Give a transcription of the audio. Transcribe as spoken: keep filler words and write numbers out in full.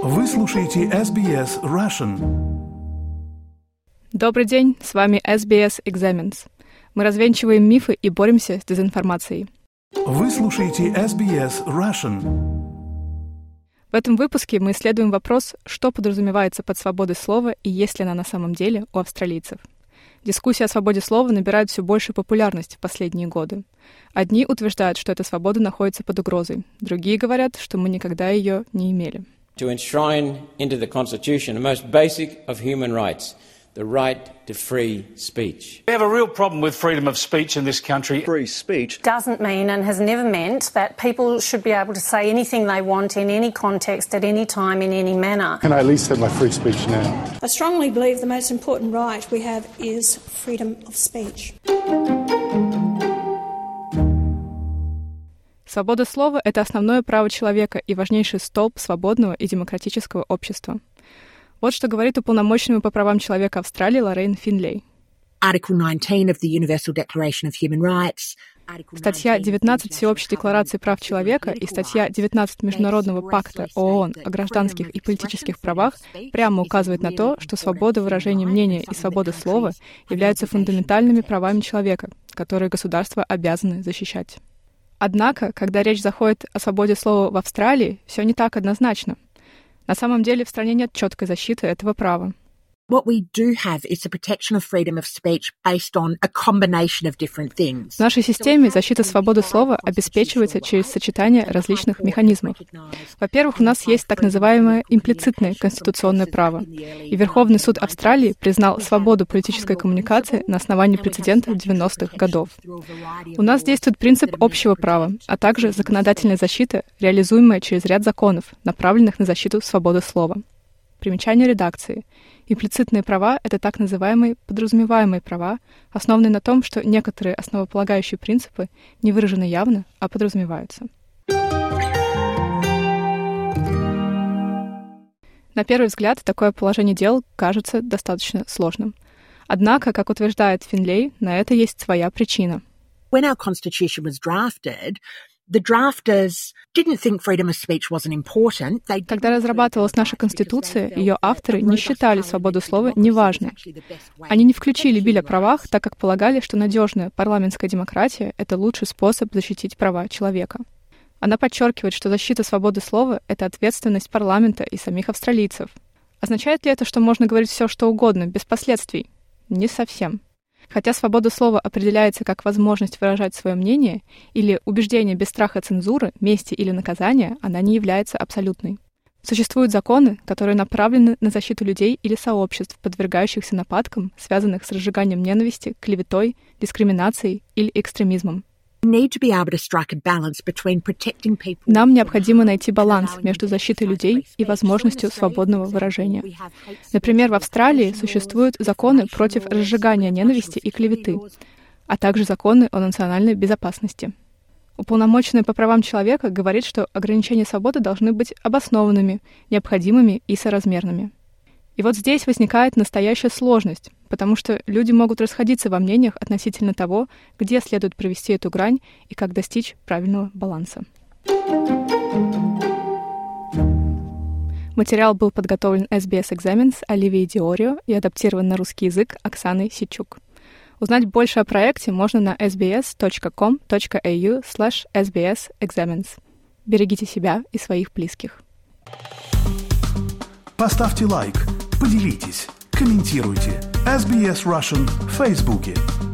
Вы слушаете эс би эс Russian. Добрый день, с вами эс би эс Examines. Мы развенчиваем мифы и боремся с дезинформацией. Вы слушаете эс би эс Russian. В этом выпуске мы исследуем вопрос, что подразумевается под свободой слова и есть ли она на самом деле у австралийцев. Дискуссия о свободе слова набирает все большую популярность в последние годы. Одни утверждают, что эта свобода находится под угрозой, другие говорят, что мы никогда ее не имели. To enshrine into the Constitution the most basic of human rights, the right to free speech. We have a real problem with freedom of speech in this country. Free speech doesn't mean and has never meant that people should be able to say anything they want in any context, at any time, in any manner. Can I at least have my free speech now? I strongly believe the most important right we have is freedom of speech. Свобода слова — это основное право человека и важнейший столб свободного и демократического общества. Вот что говорит уполномоченная по правам человека Австралии Лоррейн Финлей. Статья девятнадцать Всеобщей декларации прав человека и статья девятнадцать Международного пакта ООН о гражданских и политических правах прямо указывает на то, что свобода выражения мнения и свобода слова являются фундаментальными правами человека, которые государства обязаны защищать. Однако, когда речь заходит о свободе слова в Австралии, все не так однозначно. На самом деле в стране нет четкой защиты этого права. What we do have is the protection of freedom of speech based on a combination of different things. В нашей системе защита свободы слова обеспечивается через сочетание различных механизмов. Во-первых, у нас есть так называемое имплицитное конституционное право, и Верховный суд Австралии признал свободу политической коммуникации на основании прецедентов девяностых годов. У нас действует принцип общего права, а также законодательная защита, реализуемая через ряд законов, направленных на защиту свободы слова. Примечание редакции. Имплицитные права — это так называемые подразумеваемые права, основанные на том, что некоторые основополагающие принципы не выражены явно, а подразумеваются. На первый взгляд, такое положение дел кажется достаточно сложным. Однако, как утверждает Финлей, на это есть своя причина. When our constitution was drafted, the drafters didn't think freedom of speech wasn't important. They Когда разрабатывалась наша Конституция, ее авторы не считали свободу слова неважной. Они не включили биль о правах, так как полагали, что надежная парламентская демократия — это лучший способ защитить права человека. Она подчеркивает, что защита свободы слова — это ответственность парламента и самих австралийцев. Означает ли это, что можно говорить все, что угодно, без последствий? Не совсем. Хотя свобода слова определяется как возможность выражать свое мнение или убеждение без страха цензуры, мести или наказания, она не является абсолютной. Существуют законы, которые направлены на защиту людей или сообществ, подвергающихся нападкам, связанных с разжиганием ненависти, клеветой, дискриминацией или экстремизмом. Нам необходимо найти баланс между защитой людей и возможностью свободного выражения. Например, в Австралии существуют законы против разжигания ненависти и клеветы, а также законы о национальной безопасности. Уполномоченный по правам человека говорит, что ограничения свободы должны быть обоснованными, необходимыми и соразмерными. И вот здесь возникает настоящая сложность, потому что люди могут расходиться во мнениях относительно того, где следует провести эту грань и как достичь правильного баланса. Материал был подготовлен эс би эс Examines Оливией Диорио и адаптирован на русский язык Оксаной Сичук. Узнать больше о проекте можно на эс би эс точка ком точка эй ю слэш эс би эс Examines. Берегите себя и своих близких. Поставьте лайк, поделитесь, комментируйте. эс би эс Russian в Фейсбуке.